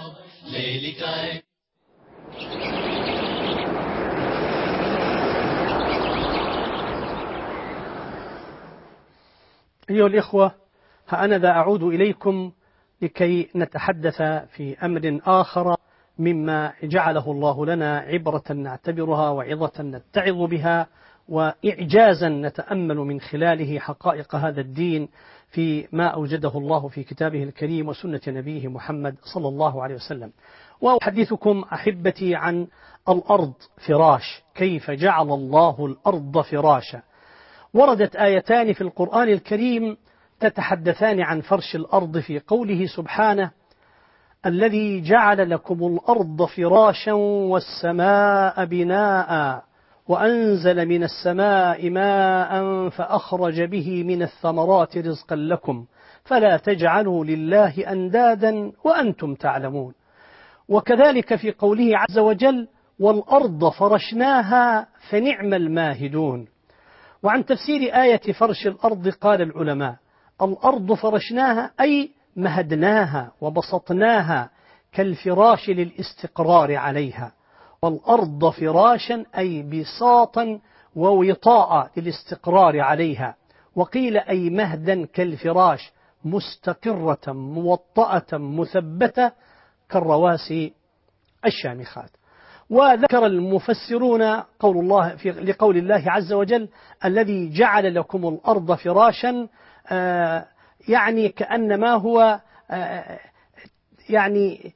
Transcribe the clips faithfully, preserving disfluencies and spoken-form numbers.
ليلك عين. أيها الإخوة، ها أنا ذا أعود إليكم لكي نتحدث في أمر آخر مما جعله الله لنا عبرة نعتبرها وعظة نتعظ بها وإعجازا نتأمل من خلاله حقائق هذا الدين في ما أوجده الله في كتابه الكريم وسنة نبيه محمد صلى الله عليه وسلم. وأحدثكم أحبتي عن الأرض فراش، كيف جعل الله الأرض فراشا. وردت آيتان في القرآن الكريم تتحدثان عن فرش الأرض في قوله سبحانه: الذي جعل لكم الأرض فراشا والسماء بناء وأنزل من السماء ماء فأخرج به من الثمرات رزقا لكم فلا تجعلوا لله أندادا وأنتم تعلمون. وكذلك في قوله عز وجل: والأرض فرشناها فنعم الماهدون. وعن تفسير آية فرش الأرض قال العلماء: الأرض فرشناها أي مهدناها وبسطناها كالفراش للاستقرار عليها، والأرض فراشا أي بساطا ووطاء للاستقرار عليها، وقيل أي مهدا كالفراش مستقرة موطأة مثبتة كالرواسي الشامخات. وذكر المفسرون قول الله في لقول الله عز وجل: الذي جعل لكم الأرض فراشا، آه يعني كأنما هو آه يعني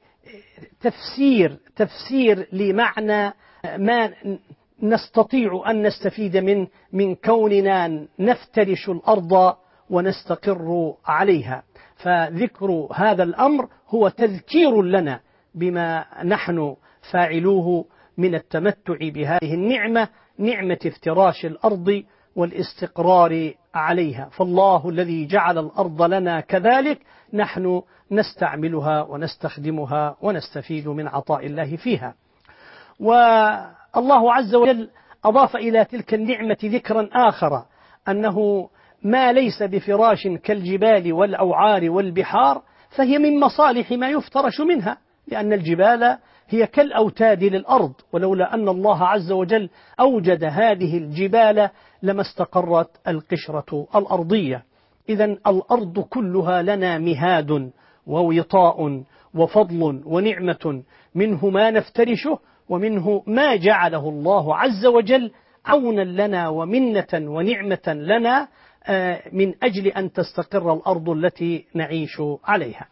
تفسير تفسير لمعنى ما نستطيع أن نستفيد من من كوننا نفترش الأرض ونستقر عليها. فذكر هذا الأمر هو تذكير لنا بما نحن فاعلوه من التمتع بهذه النعمة، نعمة افتراش الأرض والاستقرار عليها. فالله الذي جعل الأرض لنا كذلك نحن نستعملها ونستخدمها ونستفيد من عطاء الله فيها. والله عز وجل أضاف إلى تلك النعمة ذكرا آخر، أنه ما ليس بفراش كالجبال والأوعار والبحار فهي من مصالح ما يفترش منها، لأن الجبال هي كالأوتاد للأرض، ولولا أن الله عز وجل أوجد هذه الجبال لما استقرت القشرة الأرضية. إذن الأرض كلها لنا مهاد ووطاء وفضل ونعمة، منه ما نفترشه ومنه ما جعله الله عز وجل عونا لنا ومنة ونعمة لنا من أجل أن تستقر الأرض التي نعيش عليها.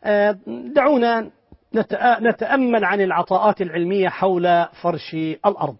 دعونا نتأمل عن العطاءات العلمية حول فرش الأرض.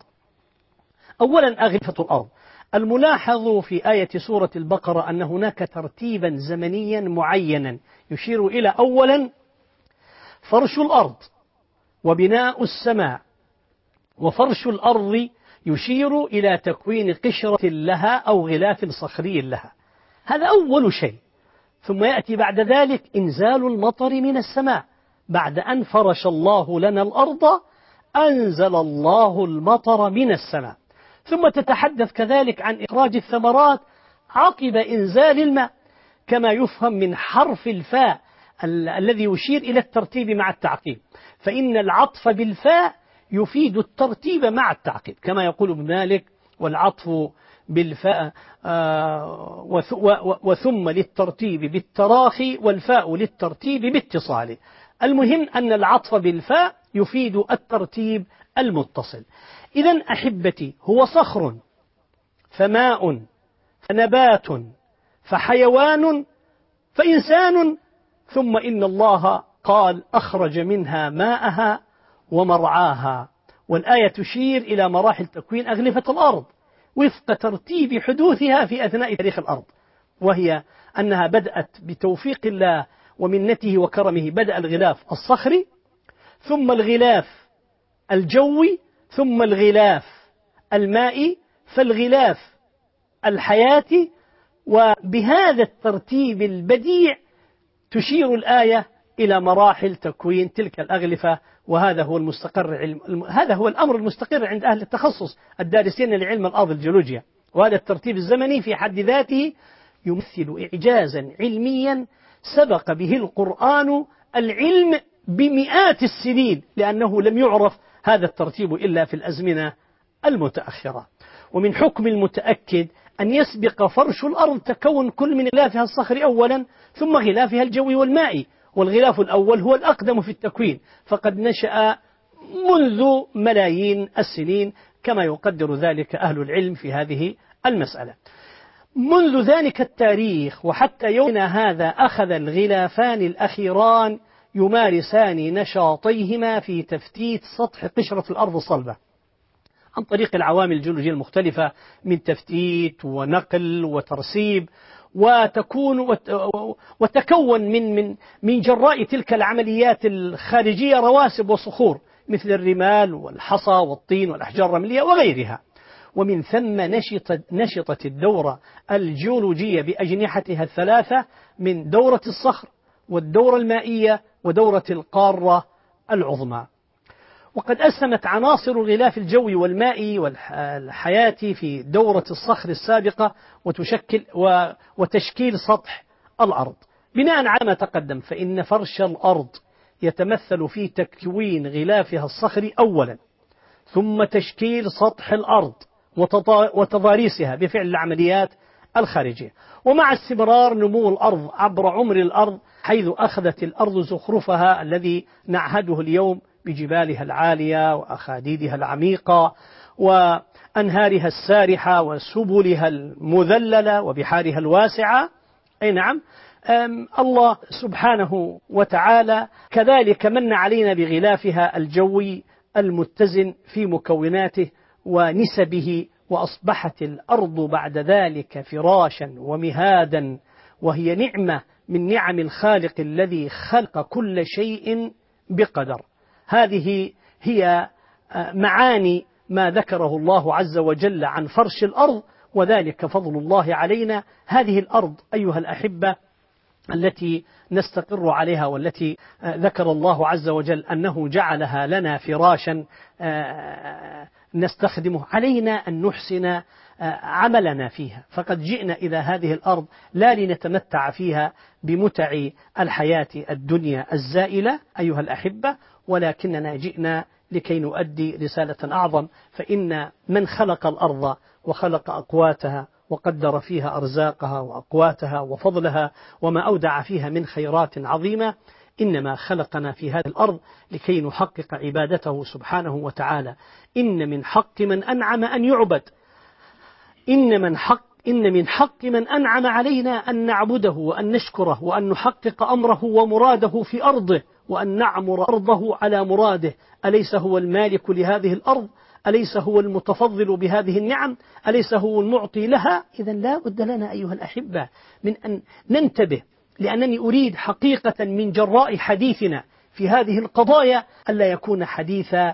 أولا أغلفة الأرض. الملاحظ في آية سورة البقرة أن هناك ترتيبا زمنيا معينا يشير إلى أولا فرش الأرض وبناء السماء، وفرش الأرض يشير إلى تكوين قشرة لها أو غلاف صخري لها، هذا أول شيء. ثم يأتي بعد ذلك إنزال المطر من السماء، بعد أن فرش الله لنا الأرض أنزل الله المطر من السماء. ثم تتحدث كذلك عن إخراج الثمرات عقب إنزال الماء، كما يفهم من حرف الفاء ال- الذي يشير إلى الترتيب مع التعقيب، فإن العطف بالفاء يفيد الترتيب مع التعقيب، كما يقول ابن مالك: والعطف بالفاء آه وثم للترتيب بالتراخي والفاء للترتيب باتصال. المهم أن العطف بالفاء يفيد الترتيب المتصل. إذن أحبتي، هو صخر فماء فنبات فحيوان فإنسان، ثم إن الله قال أخرج منها ماءها ومرعاها. والآية تشير إلى مراحل تكوين أغلفة الأرض وفق ترتيب حدوثها في أثناء تاريخ الأرض، وهي أنها بدأت بتوفيق الله ومنته وكرمه. بدأ الغلاف الصخري، ثم الغلاف الجوي، ثم الغلاف المائي، فالغلاف الحياتي. وبهذا الترتيب البديع تشير الآية إلى مراحل تكوين تلك الأغلفة، وهذا هو المستقر علم هذا هو الأمر المستقر عند أهل التخصص الدارسين لعلم الأرض الجيولوجيا. وهذا الترتيب الزمني في حد ذاته يمثل إعجازا علميا سبق به القرآن العلم بمئات السنين، لأنه لم يعرف هذا الترتيب إلا في الأزمنة المتأخرة. ومن حكم المتأكد أن يسبق فرش الأرض تكون كل من غلافها الصخري أولا ثم غلافها الجوي والمائي، والغلاف الأول هو الأقدم في التكوين، فقد نشأ منذ ملايين السنين كما يقدر ذلك أهل العلم في هذه المسألة. منذ ذلك التاريخ وحتى يومنا هذا أخذ الغلافان الأخيران يمارسان نشاطيهما في تفتيت سطح قشرة الأرض الصلبة عن طريق العوامل الجيولوجية المختلفة من تفتيت ونقل وترسيب، وتكون وتكون من من من جراء تلك العمليات الخارجية رواسب وصخور مثل الرمال والحصى والطين والأحجار الرملية وغيرها. ومن ثم نشطت نشطت الدورة الجيولوجية بأجنحتها الثلاثة من دورة الصخر والدورة المائية ودورة القارة العظمى. وقد أسهمت عناصر الغلاف الجوي والمائي والحياة في دورة الصخر السابقة وتشكل وتشكيل سطح الأرض. بناء على ما تقدم فإن فرش الأرض يتمثل في تكوين غلافها الصخري أولا، ثم تشكيل سطح الأرض وتضاريسها بفعل العمليات الخارجية. ومع استمرار نمو الأرض عبر عمر الأرض، حيث أخذت الأرض زخرفها الذي نعهده اليوم بجبالها العالية وأخاديدها العميقة وأنهارها السارحة وسبلها المذللة وبحارها الواسعة، أي نعم، الله سبحانه وتعالى كذلك من علينا بغلافها الجوي المتزن في مكوناته ونسبه، وأصبحت الأرض بعد ذلك فراشا ومهادا، وهي نعمة من نعم الخالق الذي خلق كل شيء بقدر. هذه هي معاني ما ذكره الله عز وجل عن فرش الأرض، وذلك فضل الله علينا. هذه الأرض أيها الأحبة التي نستقر عليها والتي ذكر الله عز وجل أنه جعلها لنا فراشا نستخدمه، علينا أن نحسن عملنا فيها. فقد جئنا إلى هذه الأرض لا لنتمتع فيها بمتع الحياة الدنيا الزائلة أيها الأحبة، ولكننا جئنا لكي نؤدي رسالة أعظم. فإن من خلق الأرض وخلق أقواتها وقدر فيها أرزاقها وأقواتها وفضلها وما أودع فيها من خيرات عظيمة، إنما خلقنا في هذه الأرض لكي نحقق عبادته سبحانه وتعالى. إن من حق من أنعم أن يعبد، إن من حق إن من حق من أنعم علينا أن نعبده وأن نشكره وأن نحقق أمره ومراده في أرضه وأن نعمر أرضه على مراده. أليس هو المالك لهذه الأرض؟ أليس هو المتفضل بهذه النعم؟ أليس هو المعطي لها؟ إذا لا بد لنا أيها الأحبة من أن ننتبه، لأنني أريد حقيقة من جراء حديثنا في هذه القضايا ألا يكون حديثا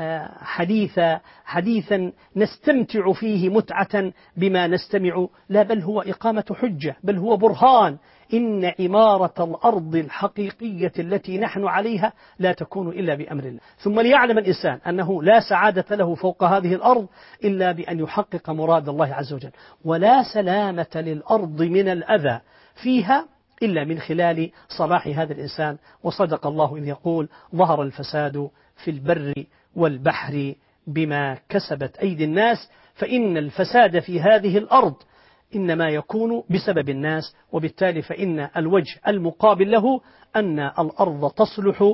حديثا حديثا نستمتع فيه متعة بما نستمع، لا، بل هو إقامة حجة، بل هو برهان. إن عمارة الأرض الحقيقية التي نحن عليها لا تكون إلا بأمر الله. ثم ليعلم الإنسان أنه لا سعادة له فوق هذه الأرض إلا بأن يحقق مراد الله عز وجل، ولا سلامة للأرض من الأذى فيها إلا من خلال صلاح هذا الإنسان. وصدق الله إذ يقول: ظهر الفساد في البر والبحر بما كسبت أيدي الناس. فإن الفساد في هذه الأرض إنما يكون بسبب الناس، وبالتالي فإن الوجه المقابل له أن الأرض تصلح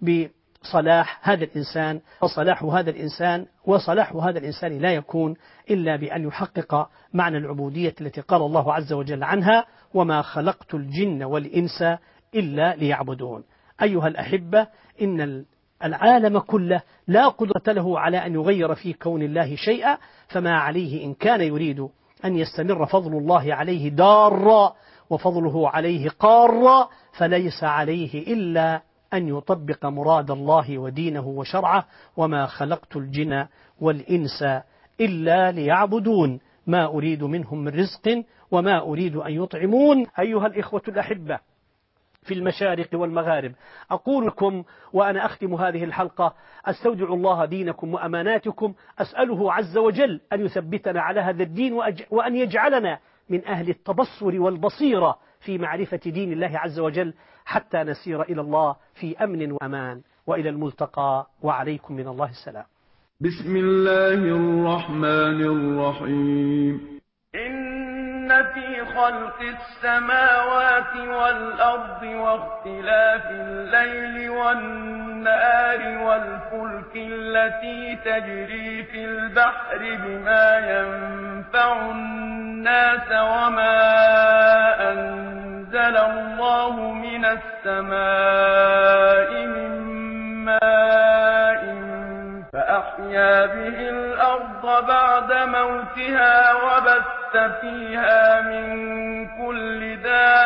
بصلاح هذا الإنسان، وصلاح هذا الإنسان وصلاح هذا الإنسان لا يكون إلا بأن يحقق معنى العبودية التي قال الله عز وجل عنها: وما خلقت الجن والإنس إلا ليعبدون. أيها الأحبة، إن العالم كله لا قدرة له على أن يغير في كون الله شيئا، فما عليه إن كان يريد أن يستمر فضل الله عليه دارا وفضله عليه قارا، فليس عليه إلا أن يطبق مراد الله ودينه وشرعه: وما خلقت الجن والإنس إلا ليعبدون ما أريد منهم من رزق وما أريد أن يطعمون. أيها الإخوة الأحبة في المشارق والمغارب، أقول لكم وأنا أختم هذه الحلقة: أستودع الله دينكم وأماناتكم، أسأله عز وجل أن يثبتنا على هذا الدين وأن يجعلنا من أهل التبصر والبصيرة في معرفة دين الله عز وجل، حتى نسير إلى الله في أمن وأمان. وإلى الملتقى، وعليكم من الله السلام. بسم الله الرحمن الرحيم. إن في خلق السماوات والأرض واختلاف الليل والنهار والفلك التي تجري في البحر بما ينفع الناس وما أنزل الله من السماء من ماء فأحيا به الأرض بعد موتها وبث فيها من كل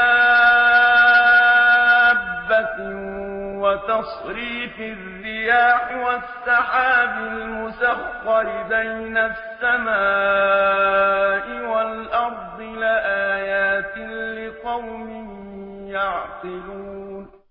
دابة وتصريف الرياح والسحاب المسخر بين السماء والأرض لآيات لقوم يعقلون.